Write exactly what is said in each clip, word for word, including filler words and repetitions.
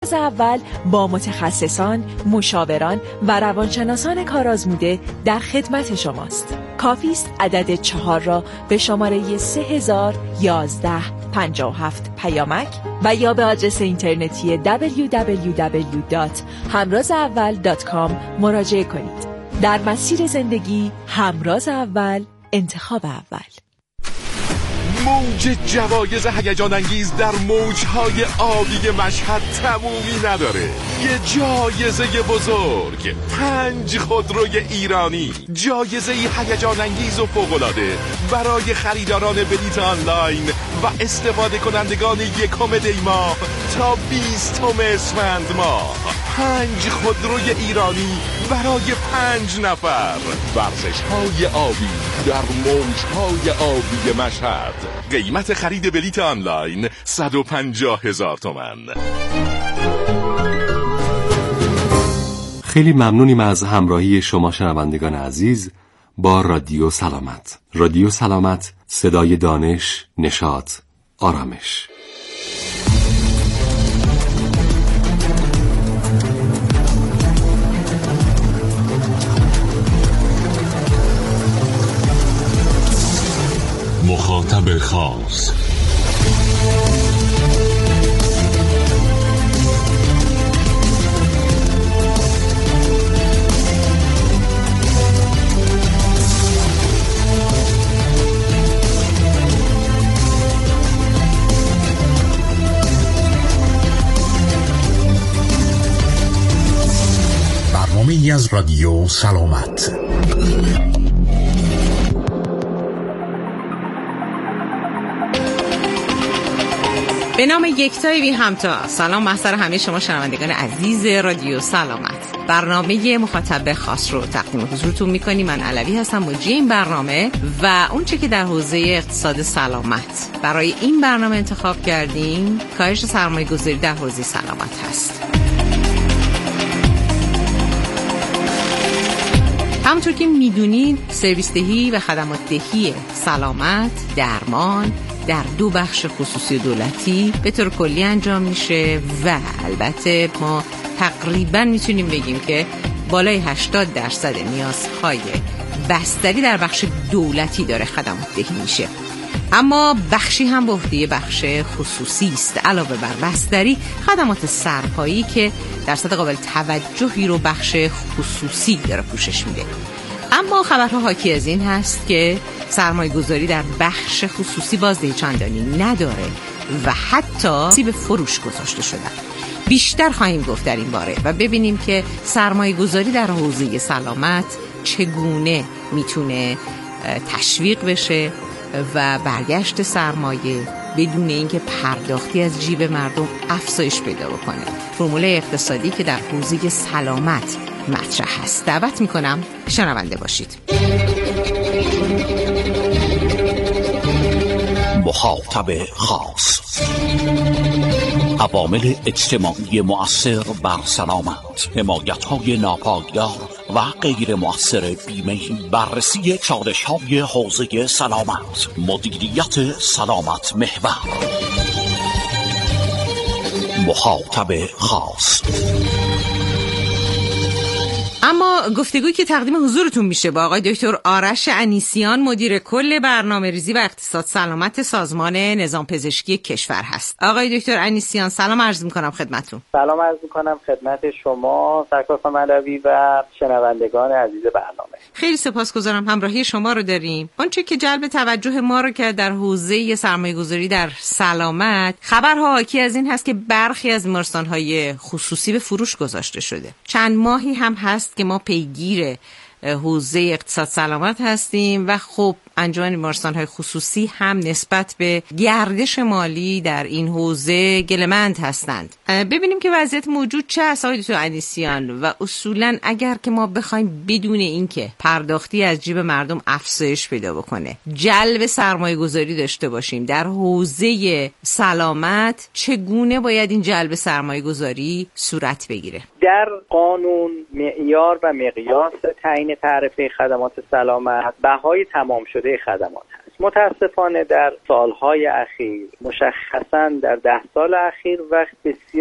همراز اول با متخصصان، مشاوران و روانشناسان کارآزموده در خدمت شماست. کافی است عدد چهار را به شماره سه هزار و یازده پنجاه و هفت پیامک و یا به آدرس اینترنتی دبلیو دبلیو دبلیو دات همراز اول دات کام مراجعه کنید. در مسیر زندگی همراز اول، انتخاب اول. موج جوایز هیجان انگیز در موجهای آبی مشهد تمومی نداره. یه جایزه بزرگ، پنج خودروی ایرانی، جایزه هیجان انگیز و فوق‌العاده برای خریداران بلیط آنلاین و استفاده کنندگان یکم دی ماه تا بیستم اسفند ماه. پنج خودروی ایرانی برای پنج نفر. ورزش‌های آبی در موجهای آبی مشهد. قیمت خرید بلیط آنلاین صد و پنجاه هزار تومان. خیلی ممنونیم از همراهی شما شنوندگان عزیز با رادیو سلامت. رادیو سلامت، صدای دانش، نشاط، آرامش. مخاطب خاص. برنامه‌ای از رادیو سلامت. به نام یکتای بی همتا. سلام محضر همه شما شنوندگان عزیز رادیو سلامت. برنامه مخاطب خاص رو تقدیم حضورتون میکنیم. من علوی هستم مجری این برنامه و اون چه که در حوزه اقتصاد سلامت برای این برنامه انتخاب کردیم کاهش سرمایه گذاری در حوزه سلامت هست. همونطور که میدونید سرویس دهی و خدمات دهی سلامت، درمان در دو بخش خصوصی و دولتی به طور کلی انجام میشه و البته ما تقریبا میتونیم بگیم که بالای هشتاد درصد نیازهای بستری در بخش دولتی داره خدمات دهی میشه. اما بخشی هم به عهده بخش خصوصی است. علاوه بر بستری، خدمات سرپایی که درصد قابل توجهی رو بخش خصوصی داره پوشش میده. اما خبرها حاکی از این هست که سرمایه گذاری در بخش خصوصی بازدهی چندانی نداره و حتی به فروش گذاشته شده. بیشتر خواهیم گفت در این باره و ببینیم که سرمایه گذاری در حوزه سلامت چگونه میتونه تشویق بشه و برگشت سرمایه بدون اینکه پرداختی از جیب مردم افزایش پیدا بکنه. فرمول اقتصادی که در حوزه سلامت مطرح هست. دعوت میکنم شنونده باشید. مخاطب خاص. عوامل اجتماعی مؤثر بر سلامت، حمایت‌های ناپایدار و غیر مؤثر بیمه، بررسی چالش‌های حوزه سلامت، مدیریت سلامت محور. مخاطب خاص. اما گفتگویی که تقدیم حضورتون میشه با آقای دکتر آرش انیسیان، مدیر کل برنامه‌ریزی و اقتصاد سلامت سازمان نظام پزشکی کشور هست. آقای دکتر انیسیان سلام عرض میکنم خدمتتون. سلام عرض میکنم خدمت شما سرکار خانم علوی و شنوندگان عزیز برنامه. خیلی سپاسگزارم همراهی شما رو داریم. آنچه که جلب توجه ما رو کرد در حوزه سرمایه‌گذاری در سلامت، خبرها حاکی از این هست که برخی از بیمارستان‌های خصوصی به فروش گذاشته شده. چند ماهی هم هست که ما پیگیر حوزه اقتصاد سلامت هستیم و خب انجمن بیمارستان‌های خصوصی هم نسبت به گردش مالی در این حوزه گله‌مند هستند. ببینیم که وضعیت موجود چه است آقای دکتر انیسیان و اصولاً اگر که ما بخوایم بدون اینکه پرداختی از جیب مردم افزایش پیدا بکنه جلب سرمایه گذاری داشته باشیم در حوزه سلامت، چگونه باید این جلب سرمایه گذاری صورت بگیره؟ در قانون معیار و مقیاس تعیین تعرفه خدمات سلامت بهای تمام شده خدمات هست. متاسفانه در سالهای اخیر، مشخصاً در ده سال اخیر، وقت بسیار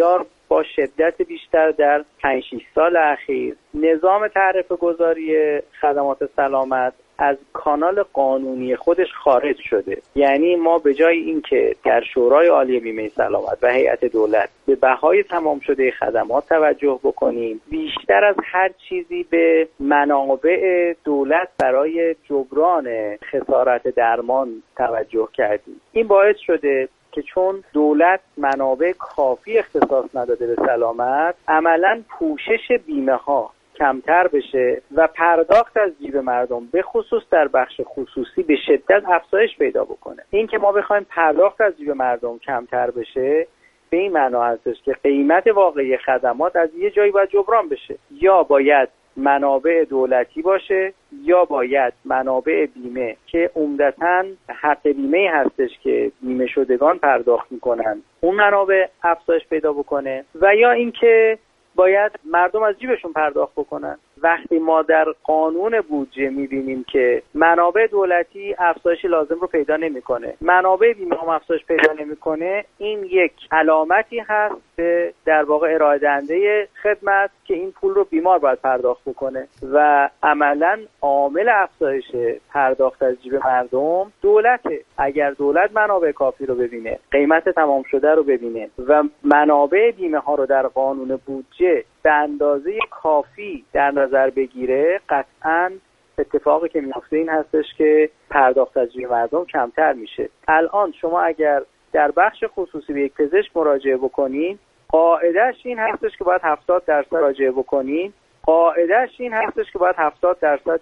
با شدت بیشتر در پنج شش سال اخیر نظام تعرفه گذاری خدمات سلامت از کانال قانونی خودش خارج شده. یعنی ما به جای اینکه در شورای عالی بیمه سلامت و هیئت دولت به بهای تمام شده خدمات توجه بکنیم، بیشتر از هر چیزی به منابع دولت برای جبران خسارت درمان توجه کردیم. این باعث شده که چون دولت منابع کافی اختصاص نداده به سلامت، عملاً پوشش بیمه ها کمتر بشه و پرداخت از جیب مردم به خصوص در بخش خصوصی به شدت افزایش پیدا بکنه. این که ما بخوایم پرداخت از جیب مردم کمتر بشه به این معنا هستش که قیمت واقعی خدمات از یه جایی باید جبران بشه. یا باید منابع دولتی باشه یا باید منابع بیمه که عمدتاً حق بیمه هستش که بیمه شدگان پرداخت میکنن، اون منابع افزایش پیدا بکنه، و یا اینکه باید مردم از جیبشون پرداخت بکنن. وقتی ما در قانون بودجه میبینیم که منابع دولتی افزایش لازم رو پیدا نمیکنه، منابع بیمه هم افزایش پیدا نمیکنه، این یک علامتی هست به در واقع ارائه دهنده خدمت که این پول رو بیمار باید پرداخت بکنه و عملاً عامل افزایش پرداخت از جیب مردم دولته. اگر دولت منابع کافی رو ببینه، قیمت تمام شده رو ببینه و منابع بیمه ها رو در قانون بودجه به اندازه کافی در نظر بگیره، قطعاً اتفاقی که میفته این هستش که پرداخت از جیب مردم کمتر میشه. الان شما اگر در بخش خصوصی به یک پزشک مراجعه بکنین، قاعدهش این هستش که باید هفتاد درصد مراجعه بکنین، قاعدهش این هستش که باید هفتاد درصد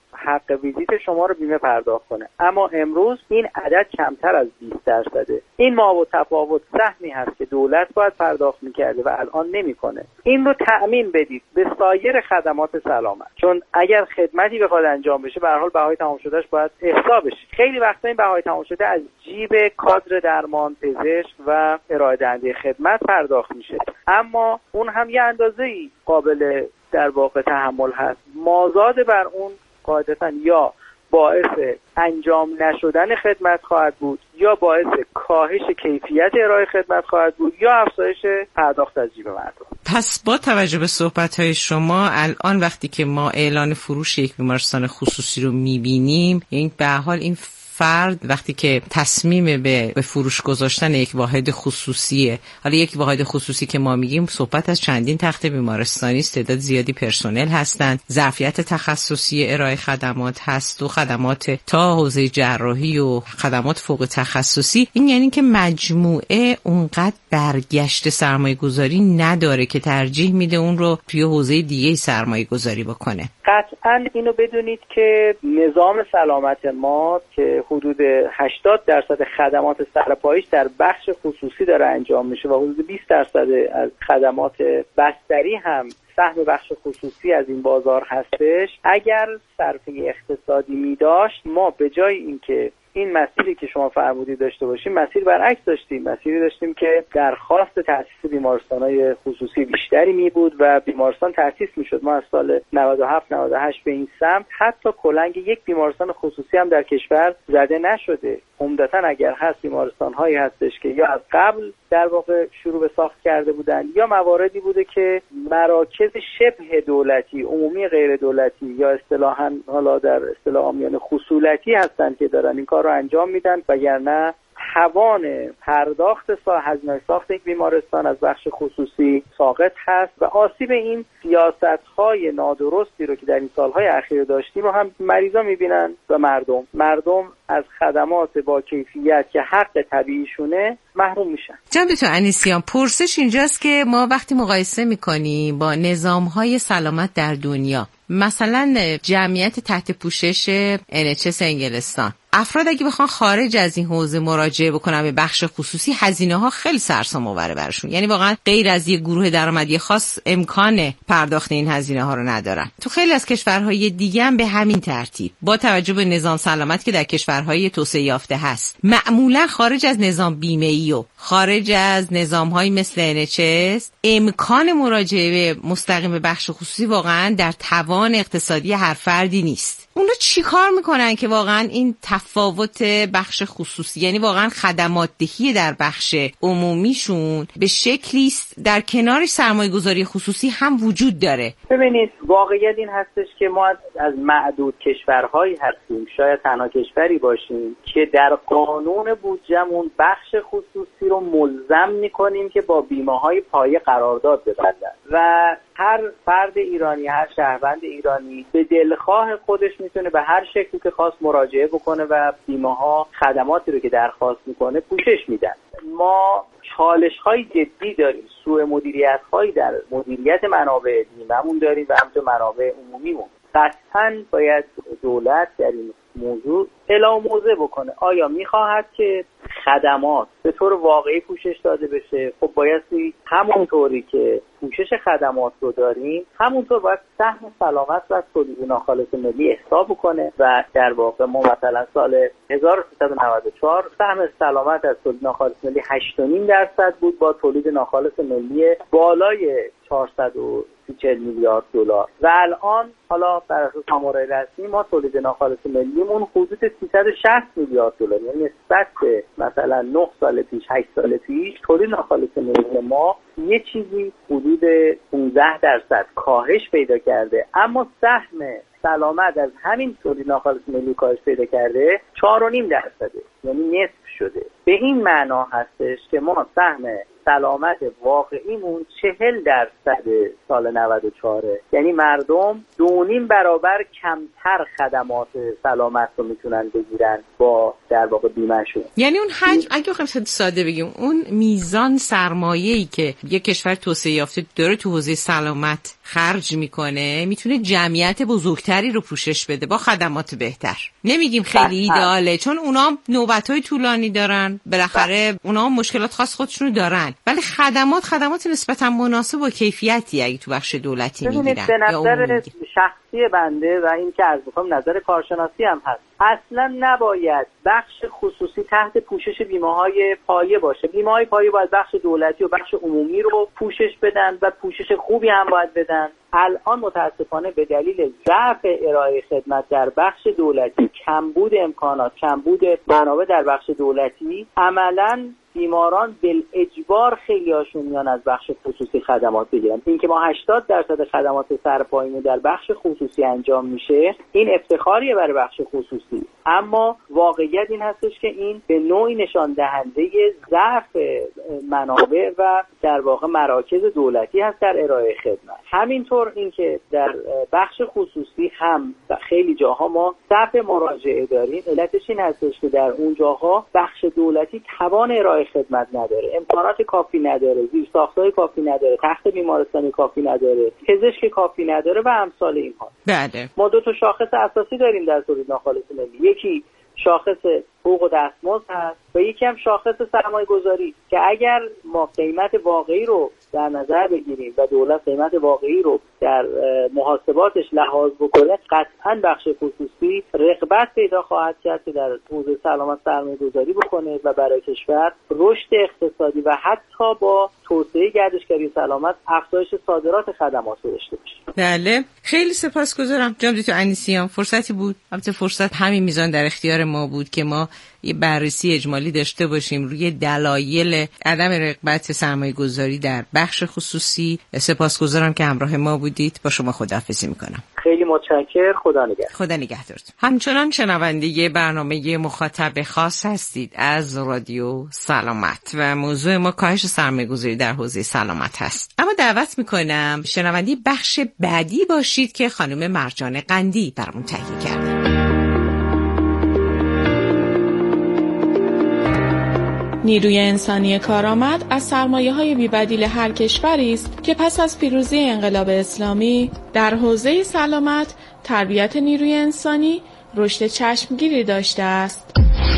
حق ویزیت شما رو بیمه پرداخت کنه. اما امروز این عدد کمتر از بیست درصده. این ما و تفاوت سهمی هست که دولت باید پرداخت میکرده و الان نمیکنه. این رو تأمین بدید به سایر خدمات سلامت، چون اگر خدمتی بخواد انجام بشه به هر حال بهای تمام شدهش باید احصا بشه. خیلی وقتا این بهای تمام شده از جیب کادر درمان، پزشک و ارائه دهنده خدمت پرداخت میشه، اما اون هم یه اندازه‌ای قابل در واقع تحمل هست. مازاد بر اون قاعدتاً یا باعث انجام نشدن خدمت خواهد بود، یا باعث کاهش کیفیت ارائه خدمت خواهد بود، یا افزایش پرداخت از جیب مردم. پس با توجه به صحبت‌های شما، الان وقتی که ما اعلان فروش یک بیمارستان خصوصی رو می‌بینیم، این به هر حال این فرد وقتی که تصمیم به به فروش گذاشتن یک واحد خصوصیه، حالا یک واحد خصوصی که ما میگیم صحبت از چندین تخت بیمارستانی است، تعداد زیادی پرسنل هستند، ظرفیت تخصصی ارائه خدمات هست و خدمات تا حوزه جراحی و خدمات فوق تخصصی. این یعنی که مجموعه اونقدر برگشت سرمایه گذاری نداره که ترجیح میده اون رو توی حوزه دیگه سرمایه گذاری بکنه. قطعاً اینو بدونید که نظام سلامت ما که حدود هشتاد درصد خدمات سرپایش در بخش خصوصی داره انجام میشه و حدود بیست درصد از خدمات بستری هم سهم بخش خصوصی از این بازار هستش. اگر صرفه اقتصادی می داشت، ما به جای اینکه این مسیری که شما فرمودید داشته باشیم، مسیر برعکس داشتیم. مسیری داشتیم که درخواست تأسیس بیمارستان‌های خصوصی بیشتری می بود و بیمارستان تأسیس می شد. ما از سال نود و هفت نود و هشت به این سمت حتی کلنگ یک بیمارستان خصوصی هم در کشور زده نشده. عمدتاً اگر هست بیمارستان‌هایی هستش که یا از قبل در واقع شروع به ساخت کرده بودند یا مواردی بوده که مراکز شبه دولتی، عمومی غیر دولتی یا اصطلاحاً حالا در اصطلاح عامیانه خصولتی هستند که دارن این کار رو انجام میدن، وگرنه توان پرداخت هزینه ساخت یک بیمارستان از بخش خصوصی ساقط هست و آسیب این سیاست‌های نادرستی رو که در این سال‌های اخیر داشتیم رو هم مریضا می‌بینن و مردم مردم از خدمات با کیفیت که حق طبیعیشونه محروم میشن. جناب دکتر انیسیان، پرسش اینجاست که ما وقتی مقایسه می‌کنیم با نظام‌های سلامت در دنیا، مثلا جمعیت تحت پوشش ان اچ اس انگلستان، افراد اگه بخوان خارج از این حوزه مراجعه بکنن به بخش خصوصی، هزینه ها خیلی سرسام آوره براشون. یعنی واقعا غیر از یک گروه درآمدی خاص امکان پرداخت این هزینه ها رو ندارن. تو خیلی از کشورهای دیگه هم به همین ترتیب، با توجه به نظام سلامت که در کشورهای توسعه یافته هست، معمولا خارج از نظام بیمه‌ای و خارج از نظام‌های مثل ان اچ اس امکان مراجعه مستقیم به بخش خصوصی واقعا در توان اقتصادی هر فردی نیست. اونا چی کار میکنن که واقعا این تفاوت بخش خصوصی، یعنی واقعا خدمات دهی در بخش عمومیشون به شکلی در کنار سرمایه گذاری خصوصی هم وجود داره. ببینید واقعیت این هستش که ما از معدود کشورهایی هستیم، شاید تنها کشوری باشیم که در قانون بودجه‌مون بخش خصوصی رو ملزم می‌کنیم که با بیمه‌های پایه قرارداد ببندن و هر فرد ایرانی، هر شهروند ایرانی به دلخواه خودش میتونه به هر شکلی که خواست مراجعه بکنه و بیمه‌ها خدماتی رو که درخواست میکنه پوشش میدن. ما چالش‌های جدی داریم، سوء مدیریت‌هایی در مدیریت منابع بیمه‌مون داریم و همچنین منابع عمومیمون. قطعاً باید دولت در این موضوع اعلام موضع بکنه. آیا میخواهد که خدمات به طور واقعی پوشش داده بشه؟ خب بایستی همونطوری که پوشش خدمات رو داریم همونطور باید سهم سلامت و تولید ناخالص ملی حساب بکنه و در واقع ما مثلا سال هزار و سیصد و نود و چهار سهم سلامت از تولید ناخالص ملی هشت و نیم درصد بود با تولید ناخالص ملی بالای چهارصد و چهل میلیارد دلار و الان حالا بر اساس آمارهای رسمی ما تولید ناخالص ملیمون حدود سیصد و شصت میلیارد دلار، یعنی نسبت به مثلا نه سال پیش هشت سال پیش تولید ناخالص ملی ما یه چیزی حدود پانزده درصد کاهش پیدا کرده، اما سهم سلامت از همین تولید ناخالص ملی کاهش پیدا کرده چهار و نیم درصده، یعنی نصف شده. به این معنا هستش که ما سهم سلامت واقعیمون چهل درصد سال نود و چهار، یعنی مردم دو نیم برابر کمتر خدمات سلامت رو میتونن بگیرن با در واقع بیمهشون. یعنی اون حجم، اگه بخوایم ساده بگیم، اون میزان سرمایه‌ای که یک کشور توسعه یافته داره تو حوزه سلامت خرج میکنه میتونه جمعیت بزرگتری رو پوشش بده با خدمات بهتر. نمیگیم خیلی ایدئاله چون اونا نوبت‌های طولانی دارن، بالاخره اونا مشکلات خاص خودشونو دارن، ولی خدمات خدمات نسبتا مناسب و کیفیتی اگه تو بخش دولتی میگیرن. به نظر شخصی بنده و این که از بخوام نظر کارشناسی هم هست، اصلا نباید بخش خصوصی تحت پوشش بیمه‌های پایه باشه. بیمه‌های پایه باید بخش دولتی و بخش عمومی رو پوشش بدن و پوشش خوبی هم باید بدن. الان متاسفانه به دلیل ضعف ارائه خدمت در بخش دولتی، کمبود امکانات، کمبود منابع در بخش دولتی، عملاً بیماران بالاجبار خیلی هاشون میان از بخش خصوصی خدمات بگیرن. این که ما هشتاد درصد خدمات سرپایینی در بخش خصوصی انجام میشه، این افتخاریه برای بخش خصوصی، اما واقعیت این هستش که این به نوعی نشان دهنده ضعف منابع و در واقع مراکز دولتی هست در ارائه خدمت. همینطور این که در بخش خصوصی هم خیلی جاها ما صف مراجعه داریم، علتش این هستش که در اون جاها بخش دولتی توان ارائه خدمت نداره، امکانات کافی نداره، زیرساخت‌های کافی نداره، تخت بیمارستانی کافی نداره، پزشک کافی نداره و امثال اینها. بله. ما دو تا شاخص اساسی داریم در تولید ناخالص ملی، یکی شاخص حقوق و دستمزد هست و یکی هم شاخص سرمایه گذاری که اگر ما قیمت واقعی رو در نظر بگیریم و دولت قیمت واقعی رو در محاسباتش لحاظ بکنه، قطعاً بخش خصوصی رغبت پیدا خواهد کرد که در حوزه سلامت سرمایه گذاری بکنه و برای کشور رشد اقتصادی و حتی با توسعه گردشگری سلامت افزایش صادرات خدمات رو داشته باشه. بله، خیلی سپاسگزارم جناب دکتر انیسیان. فرصتی بود، البته فرصت همین میزان در اختیار ما بود که ما یه بررسی اجمالی داشته باشیم روی دلایل عدم رغبت سرمایه گذاری در بخش خصوصی. سپاسگزارم که همراه ما بودید. با شما خداحافظی میکنم. خیلی متشکرم. خدا نگهدار. خدا نگهدارتون. همچنان شنونده برنامه مخاطب خاص هستید از رادیو سلامت و موضوع ما کاهش سرمایه گذاری در حوزه سلامت هست. اما دعوت میکنم شنونده بخش بعدی باشید که خانم مرجان قندی برامون تهیه کرده. نیروی انسانی کارآمد از سرمایه‌های بی‌بدیل هر کشوری است که پس از پیروزی انقلاب اسلامی در حوزه سلامت، تربیت نیروی انسانی رشد چشمگیری داشته است.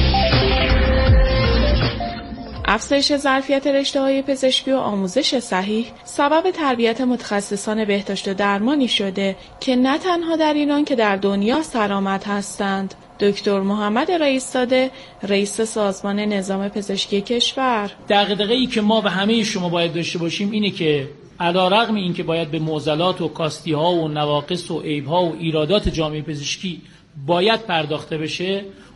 افزایش ظرفیت رشته‌های پزشکی و آموزش صحیح سبب تربیت متخصصان بهداشت و درمانی شده که نه تنها در ایران که در دنیا سرآمد هستند. دکتر محمد رئیس‌زاده، رئیس سازمان نظام پزشکی کشور: دغدغه‌ای که ما و همه شما باید داشته باشیم اینه که علی‌رغم اینکه باید به معضلات و کاستی‌ها و نواقص و عیب‌ها و ایرادات جامعه پزشکی باید پرداخته بشه،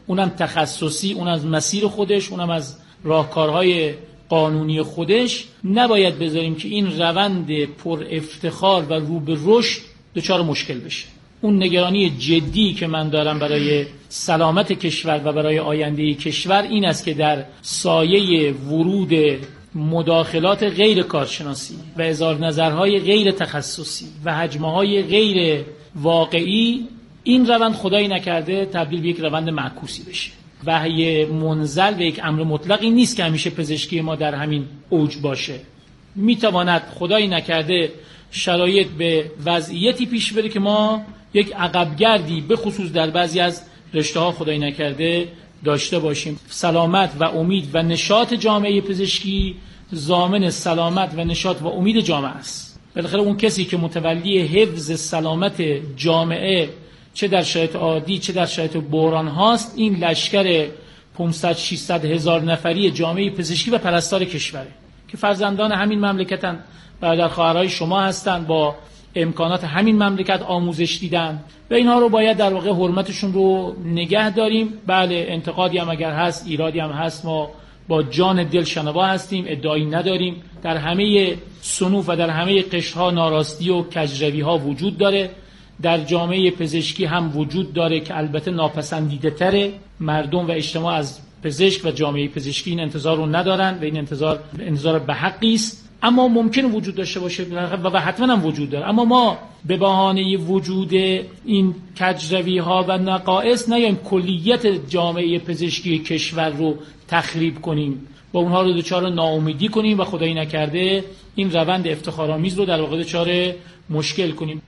اونم تخصصی، اون از مسیر خودش، اونم از راهکارهای قانونی خودش، نباید بذاریم که این روند پر افتخار و رو به رشد دچار مشکل بشه. اون نگرانی جدی که من دارم برای سلامت کشور و برای آینده کشور این است که در سایه ورود مداخلات غیر کارشناسی و اظهار نظرهای غیر تخصصی و هجمه‌های غیر واقعی، این روند خدایی نکرده تبدیل به یک روند معکوسی بشه. وحی منزل به یک امر مطلقی نیست که همیشه پزشکی ما در همین اوج باشه. میتواند خدایی نکرده شرایط به وضعیتی پیش بره که ما یک عقبگردی به خصوص در بعضی از رشته‌ها خدایی نکرده داشته باشیم. سلامت و امید و نشاط جامعه پزشکی ضامن سلامت و نشاط و امید جامعه است. بالاخره اون کسی که متولی حفظ سلامت جامعه چه در شرایط عادی چه در شرایط بحران هاست، این لشکر پانصد ششصد هزار نفری جامعه پزشکی و پرستار کشوره که فرزندان همین مملکتن، برادر خواهرای شما هستند، با امکانات همین مملکت آموزش دیدن و اینها رو باید در واقع حرمتشون رو نگه داریم. بله انتقادی هم اگر هست، ایرادی هم هست، ما با جان دل شنوا هستیم، ادعایی نداریم. در همه صنوف و در همه قشرها ناراستی و کجروی‌ها وجود داره، در جامعه پزشکی هم وجود داره که البته ناپسندیده تره. مردم و اجتماع از پزشک و جامعه پزشکی این انتظار رو ندارن و این انتظار انتظار به حقی است، اما ممکنه وجود داشته باشه و حتما هم وجود داره. اما ما به بهانه وجود این کجروی ها و نقائص نیایم کلیت جامعه پزشکی کشور رو تخریب کنیم، با اونها رو دچار ناامیدی کنیم و خدایی نکرده این روند افتخارآمیز رو در واقع دچار مشکل کنیم.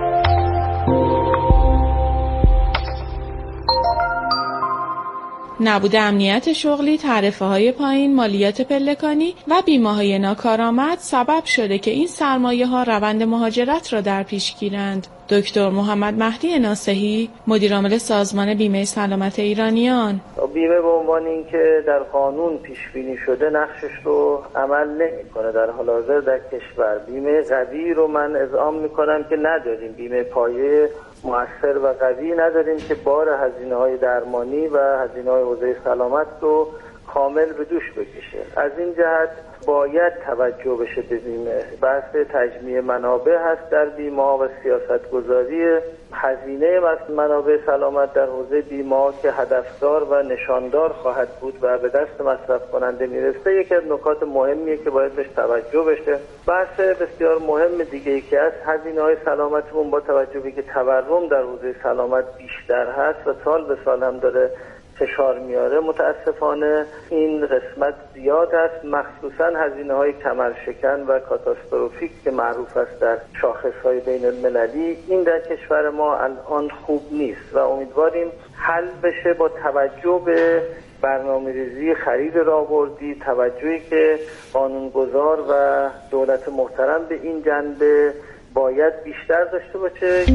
نبود امنیت شغلی، تعرفه های پایین، مالیات پلکانی و بیمه های ناکارآمد سبب شده که این سرمایه ها روند مهاجرت را در پیش گیرند. دکتر محمد مهدی ناصحی، مدیر عامل سازمان بیمه سلامت ایرانیان: بیمه به عنوان اینکه در قانون پیش بینی شده نقشش رو عمل نمی‌کنه. در حال حاضر در کشور بیمه قوی رو من اذعان می‌کنم که نداریم، بیمه پایه مؤثر و قوی نداریم که بار هزینه‌های درمانی و هزینه‌های حوزه سلامت رو کامل به دوش بکشه. از این جهت باید توجه بشه به بیمه. بحث تجمیع منابع هست در بیمه و سیاست‌گذاری هزینه منابع سلامت در حوزه بیمه که هدفدار و نشاندار خواهد بود و به دست مصرف کننده میرسه، یکی از نکات مهمیه که باید بهش توجه بشه. بحث بسیار مهم دیگه ای که از هزینه‌های سلامتمون با توجه به که تورم در حوزه سلامت بیشتر هست و سال به سال هم داره فشار میاره، متاسفانه این قسمت زیاد است، مخصوصا هزینه‌های کمرشکن و کاتاستروفیک که معروف است در شاخص‌های بین المللی. این در کشور ما الان خوب نیست و امیدواریم حل بشه با توجه به برنامه‌ریزی خرید راهبردی، توجهی که قانونگذار و دولت محترم به این جنبه باید بیشتر داشته باشه.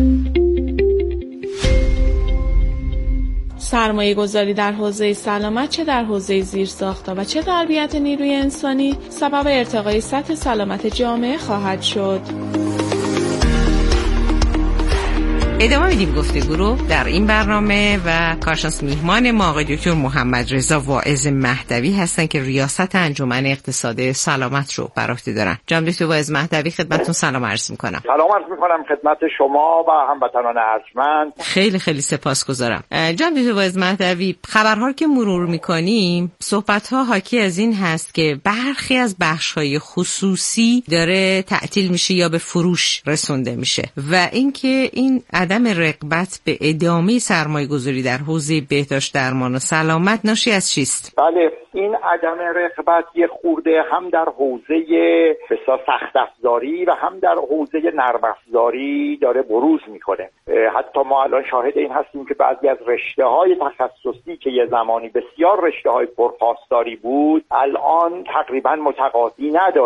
سرمایه گذاری در حوزه سلامت، چه در حوزه زیرساخت‌ها و چه تربیت نیروی انسانی، سبب ارتقای سطح سلامت جامعه خواهد شد. ادامه میدیم گفتگو رو در این برنامه و کارشناس میهمان ما آقای دکتر محمد رضا واعظ مهدوی هستن که ریاست انجمن اقتصاد سلامت رو بر عهده دارن. جناب دکتر واعظ مهدوی خدمتتون سلام عرض میکنم. سلام عرض میکنم خدمت شما و هموطنان ارجمند. خیلی خیلی سپاسگزارم. جناب دکتر واعظ مهدوی، خبرها که مرور میکنیم صحبت‌ها حاکی از این هست که برخی از بخش‌های خصوصی داره تعطیل میشه یا به فروش رسونده میشه و اینکه این عدم رغبت به ادامه سرمایه‌گذاری در حوزه بهداشت درمان و سلامت ناشی از چیست؟ بله، این عدم رغبت یه خورده هم در حوزه بسیار سخت افزاری و هم در حوزه نرم افزاری داره بروز میکنه. حتی ما الان شاهد این هستیم که بعضی از رشته‌های تخصصی که یه زمانی بسیار رشته‌های پرخواستاری بود الان تقریبا متقاضی نداره.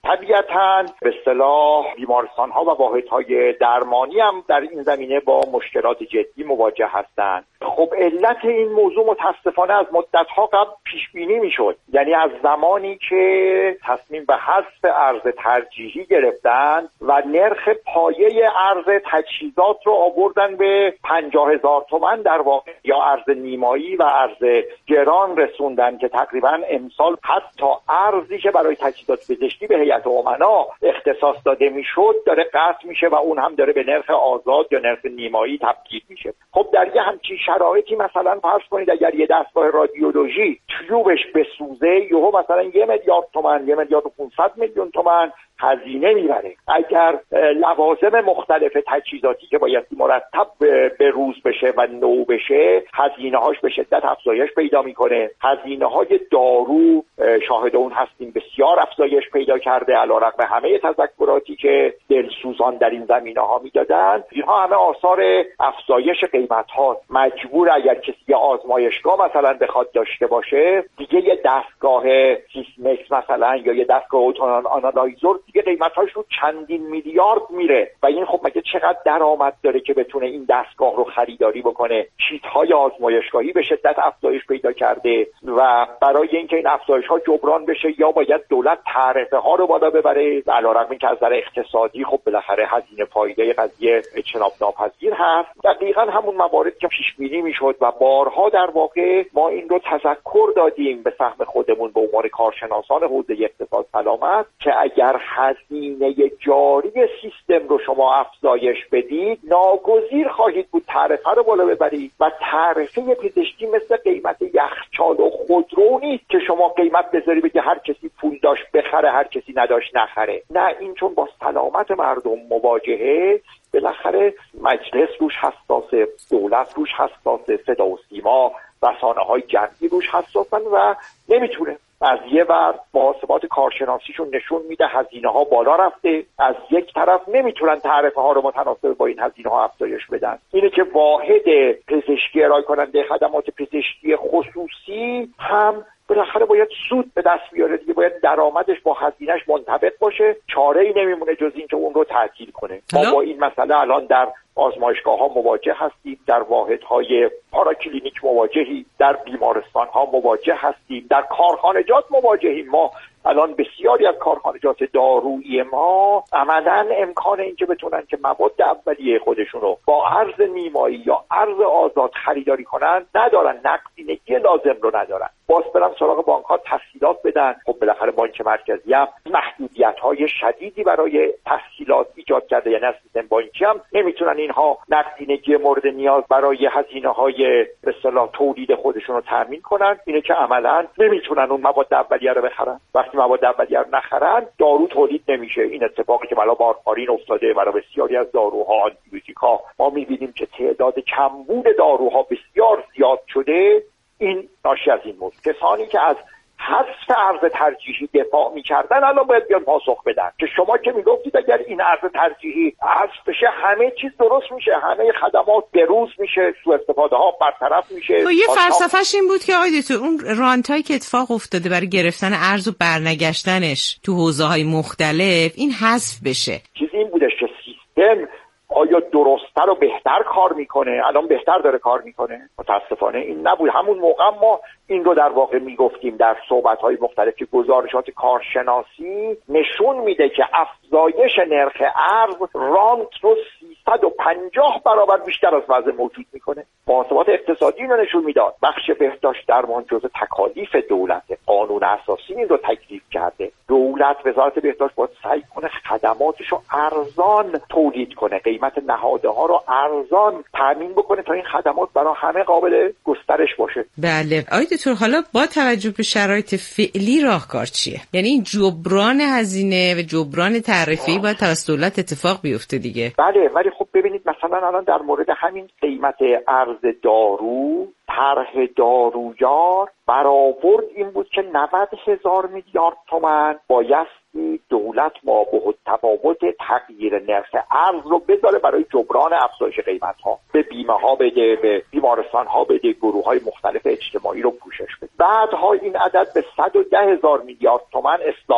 طبیعتاً به اصطلاح بیمارستان‌ها و واحدهای درمانی هم در این زمینه با مشکلات جدی مواجه هستند. خب علت این موضوع متاسفانه از مدت‌ها قبل پیش بینی می‌شد. یعنی از زمانی که تصمیم به حذف ارز ترجیحی گرفتن و نرخ پایه ارز تجهیزات رو آوردن به پنجاه هزار تومان در واقع، یا ارز نیمایی و ارز گران رسوندن که تقریباً امسال حتی ارزی که برای تجهیزات پزشکی به هیئت امنا اختصاص داده میشد داره قطع میشه و اون هم داره به نرخ آزاد یا نرخ نیمایی تبدیل میشه. خب در یه همچین شرایطی مثلا فرض کنید اگر یه دستگاه رادیولوژی تیوبش بسوزه، یهو مثلا یه میلیارد تومان، یه میلیارد و پانصد میلیون تومان هزینه میبره. اگر لوازم مختلف تجهیزاتی که باید مرتب به روز بشه و نو بشه، هزینه هاش به شدت افزایش پیدا میکنه. هزینه های دارو شاهد اون هستیم بسیار افزایش پیدا کرده، علیرغم همه تذکراتی که دلسوزان در این زمینه ها میدادن. اینها همه آثار افزایش قیمت ها. مجبور اگر کسی آزمایشگاه مثلا بخواد داشته باشه، دیگه یه دستگاه سیسمکس مثلا یا یه دستگاه اوتونان آنالایزور دیگه قیمتاش رو چندین میلیارد میره و این خب مگه چقدر درآمد داره که بتونه این دستگاه رو خریداری بکنه؟ کیت‌های آزمایشگاهی به شدت افزایش پیدا کرده و برای اینکه این افزایش ها جبران بشه یا باید دولت تعرفه ها رو بالا ببره، علیرغم اینکه از نظر اقتصادی خب بالاخره هزینه پایده قضیه اجتناب ناپذیر هست. دقیقاً همون مواردی که پیش بینی میشد و بارها در واقع ما این رو تذکر دادیم به سهم خودمون به عنوان کارشناسان حوزه اقتصاد سلامت که اگر هزینه جاری سیستم رو شما افزایش بدید، ناگزیر خواهید بود تعرفه رو بالا ببرید و تعرفه پزشکی مثل قیمت یخچال و خودرو نیست که شما قیمت بذاری بگی هر کسی پول داشت بخره، هر کسی نداشت نخره. نه، این چون با سلامت مردم مواجهه، بالاخره مجلس روش حساسه، دولت روش حساسه، صدا و سیما، رسانه‌های جمعی روش حساسن و نمیتونه. از یه ور محاسبات کارشناسیشون نشون میده هزینه ها بالا رفته، از یک طرف نمیتونن تعرفه ها رو متناسب با این هزینه ها افزایش بدن. اینه که واحد پزشکی ارائه کننده خدمات پزشکی خصوصی هم بالاخره باید سود به دست بیاره دیگه، باید درآمدش با هزینه‌اش منطبق باشه. چاره‌ای نمیمونه جز این که اون رو تعطیل کنه. ما با این مسئله الان در آزمایشگاه‌ها مواجه هستیم، در واحدهای پاراکلینیک مواجهیم، در بیمارستان‌ها مواجه هستیم، در کارخانجات مواجهیم. ما الان بسیاری از کارخانجات دارویی ما عملاً امکان اینکه بتونن که مواد اولیه خودشون رو با ارز نیمایی یا ارز آزاد خریداری کنن ندارن، نقدینگی لازم رو ندارن. باز برن سراغ بانک‌ها تسهیلات بدن. خب بالاخره بانک مرکزی هم محدودیت‌های شدیدی برای تسهیلات ایجاد کرده، یعنی از سیستم بانکی هم نمیتونن اینها نقدینگی مورد نیاز برای هزینه‌های به اصطلاح تولید خودشون رو تامین کنن. اینه که عملاً نمیتونن اون مواد اولیه رو بخرن. وقتی مواد اولیه رو نخرن، دارو تولید نمیشه. این اتفاقی که بالا بارپارین افتاده برای بسیاری از داروها، آنتیبیوتیک‌ها. ما می‌بینیم که تعداد کمبود داروها بسیار زیاد شده. این ناشی از این موضوع. کسانی که از حذف ارز ترجیحی دفاع می‌کردن الان باید بیان پاسخ بدن که شما که میگفتید اگر این ارز ترجیحی حذف بشه همه چیز درست میشه، همه خدمات بروز میشه، سوء استفاده ها برطرف میشه. تو یه فلسفه‌ش این بود که آقای دکتر اون رانتایی که اتفاق افتاده برای گرفتن ارز و برنگشتنش تو حوزه‌های مختلف این حذف بشه. چیزی این بودش که سیستم آیا درست‌تر و بهتر کار میکنه؟ الان بهتر داره کار میکنه. متاسفانه این نبود. همون موقع ما این رو در واقع میگفتیم در صحبت‌های مختلف که گزارشات کارشناسی نشون میده که افزایش نرخ ارز رانت رو سیصد و پنجاه برابر بیشتر از وضع موجود میکنه. محاسبات اقتصادی اینو نشون میداد. بخش بهداشت درمان جزء تکالیف دولت، قانون اساسی این رو تکلیف کرده. دولت، وزارت بهداشت باید سعی کنه خدماتش رو ارزان تولید کنه، قیمت نهاده ها رو ارزان تامین بکنه تا این خدمات برای همه قابل گسترش باشه. بله. آقای دکتر حالا با توجه به شرایط فعلی راهکار چیه؟ یعنی این جبران هزینه و جبران تعرفه‌ای باید توسط دولت اتفاق بیفته دیگه. بله، ولی خب ببینید مثلا الان در مورد همین قیمت ارز دارو، طرح دارویار برآورد این بود که نود هزار میلیارد تومان بایستی دولت ما به تفاوت تغییر نرخ ارز رو بذاره برای جبران افزایش قیمت ها، به بیمه ها بده، به بیمارستان ها بده، گروه های مختلف اجتماعی رو پوشش بده. بعدها این عدد به صد و ده هزار میلیارد تومان اصلاح شد.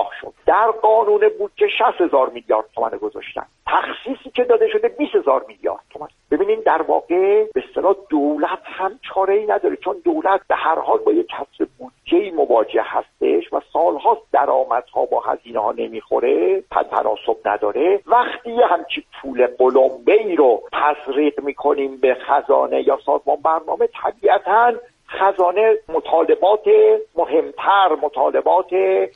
در قانون بودجه شصت هزار میلیارد تومان گذاشتن، تخصیصی که داده شده بیست هزار میلیارد تومان. ببینین در واقع به اصطلاح دولت هم چاره‌ای نداره، چون دولت به هر حال با یک کسر بودجه‌ای مواجه هستش و سال‌هاست درآمدها با هزینه‌ها نمیخوره، تناسب نداره. وقتی همچی پول قلمبه‌ای رو تزریق میکنیم به خزانه یا سازمان برنامه، طبیعتاً خزانه مطالبات مهمتر، مطالبات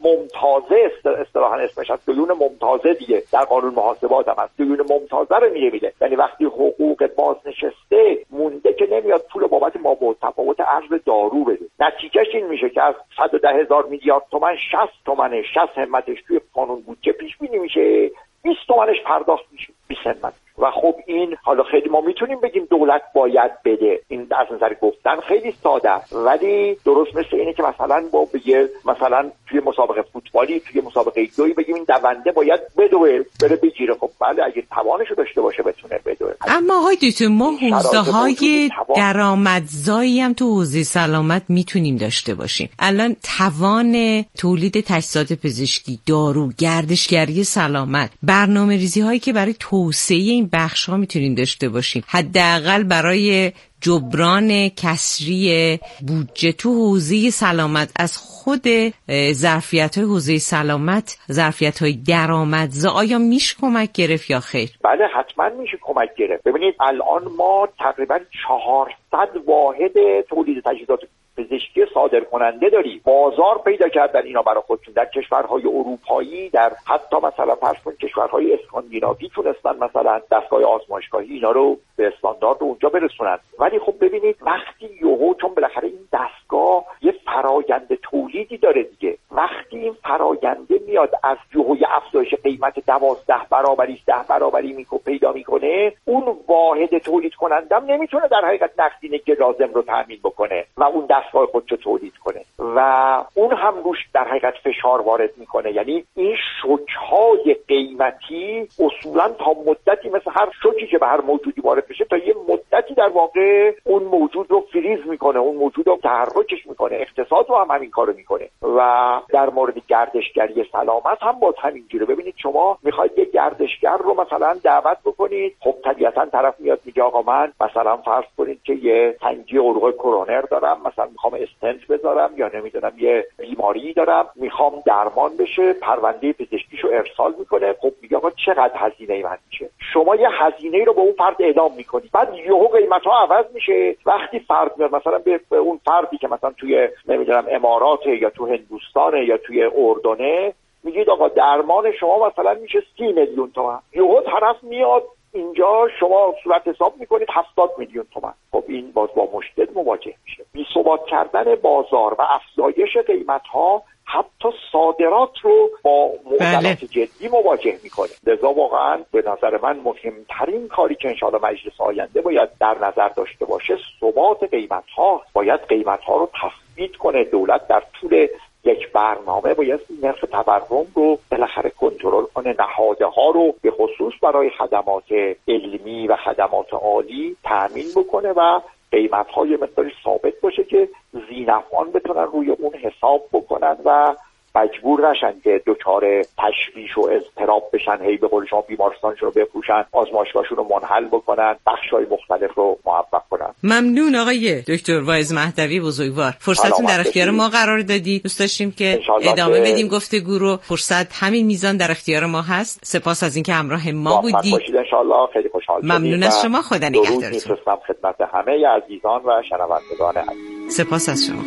ممتازه، اصطلاحاً اسمش از دیون ممتازه دیگه در قانون محاسبات هم هست، دیون ممتازه رو میگه میده. یعنی وقتی حقوق بازنشسته مونده که نمیاد پول بابت مابعدالتفاوت ارز دارو بده، نتیجهش این میشه که از صد و ده هزار میلیارد تومان شصت تومنش شصت همتش توی قانون بودجه پیش بینی میشه، بیست تومنش پرداخت میشه، بیست همت. و خب این حالا خیلی ما میتونیم بگیم دولت باید بده، این از نظر گفتن خیلی ساده است، ولی درست مثل اینه که مثلا با بگه مثلا توی مسابقه فوتبالی توی مسابقه دوی بگیم این دونده باید بدوه بره بگیره. خب بله اگه توانشو داشته باشه بتونه بدوه. اما آقای دکتر ما حوزه‌های درآمدزایی هم تو حوزه سلامت میتونیم داشته باشیم. الان توان تولید تجهیزات پزشکی، دارو، گردشگری سلامت، برنامه‌ریزی هایی که برای توسعه این بخش ها میتونیم داشته باشیم، حداقل برای جبران کسری بودجه تو حوزه سلامت از خود ظرفیت‌های حوزه سلامت، ظرفیت‌های درآمدزا آیا میشه کمک گرفت یا خیر؟ بله حتما میشه کمک گرفت. ببینید الان ما تقریبا چهارصد واحد تولید تجهیزات پزشکی صادر کننده داریم. بازار پیدا کردن اینا برای خودشون در کشورهای اروپایی، در حتی مثلا فرض کنید کشورهای اسکاندیناوی تونستن مثلا دستگاه آزمایشگاهی اینا رو به استاندارد اونجا برسونن. ولی خب ببینید وقتی یهو، چون بالاخره این دستگاه یه فرآیند تولیدی داره دیگه، وقتی این فراینده میاد از یهوی افزایش قیمت دوازده برابری ده برابری میکو پیدا میکنه، اون واحد تولید کنندم نمیتونه در حقیقت نقدینه که لازم رو تامین بکنه و اون دستگاه خودشو تولید کنه و اون هم روش در حقیقت فشار وارد میکنه. یعنی این شوک‌های قیمتی اصولا تا مدتی مثل هر شوکی که به هر موجودی وارد بشه تا یه مدتی در واقع اون موجود رو فریز میکنه، اون موجود رو تحرکش میکنه. اقتصاد رو هم همین کارو میکنه و در مورد گردشگری سلامت هم باز همینجوره. ببینید شما میخواید یه گردشگر رو مثلا دعوت بکنید، خب طبیعتا طرف میاد میگه آقا من مثلا فرض کنید که یه تنگی عروق کرونر دارم، مثلا میخوام استنت بذارم یا نمیدونم یه بیماری دارم میخوام درمان بشه، پرونده پزشکیشو ارسال میکنه. خب میگه آقا چقدر هزینه من میشه؟ شما یه هزینه رو به اون فرد اعلام میکنید، بعد یهو قیمت‌ها عوض میشه. وقتی فرد میاد مثلا به اون فردی که مثلا توی نمیدونم امارات یا تو هندوستان یا توی اردنه میگید آقا درمان شما مثلا میشه سی میلیون تومان، یهو طرف میاد اینجا شما صورت حساب میکنید هفتاد میلیون تومان. خب این باز با مشکل مواجه میشه. بی‌ثبات کردن بازار و افزایش قیمت‌ها حتی صادرات رو با معضلات جدی مواجه میکنه. لذا واقعا به نظر من مهمترین کاری که انشاءالله مجلس آینده باید در نظر داشته باشه ثبات قیمت‌ها. باید قیمت‌ها رو تثبیت کنه. دولت در طول یک برنامه باید نرخ تورم رو بالاخره کنترل کنه، نهادها رو به خصوص برای خدمات علمی و خدمات عالی تأمین بکنه و قیمت‌های مقداری ثابت باشه که ذی‌نفعان بتونن روی اون حساب بکنن و مجبور نشن که دچار تشویش و اضطراب بشن، هی به قول شما بیمارستانشون رو بفروشن، آزمایشگاهشون رو منحل بکنن، بخش‌های مختلف رو موفق کنن. ممنون آقای دکتر واعظ مهدوی بزرگوار، فرصتتون در اختیار ما قرار دادید. دوست داشتیم که ادامه بدیم گفتگو رو. فرصت همین میزان در اختیار ما هست. سپاس از اینکه همراه ما بودید. باشید ان شاءالله. خیلی خوشحال شدیم. ممنون از شما. خدا نگهدارتون. میفرستم خدمت همه عزیزان و شنوندگان عزیز. سپاس از شما.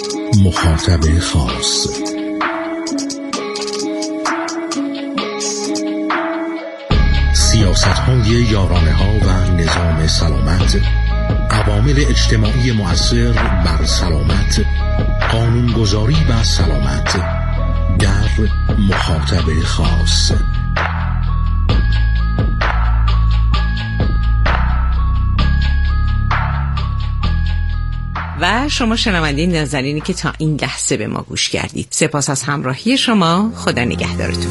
مخاطب خاص سیاست‌های یارانه‌ها و نظام سلامت، عوامل اجتماعی مؤثر بر سلامت، قانونگذاری و سلامت در مخاطب خاص. و شما شنونده نازنینی که تا این لحظه به ما گوش کردید، سپاس از همراهی شما. خدا نگهدارتون.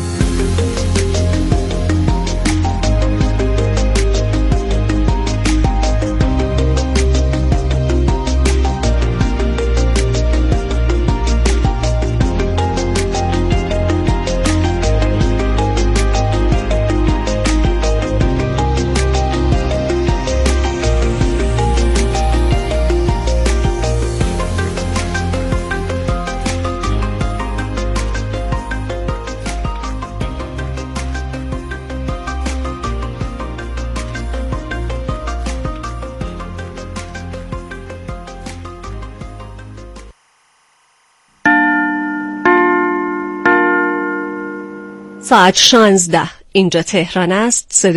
ساعت شانزده اینجا تهران است.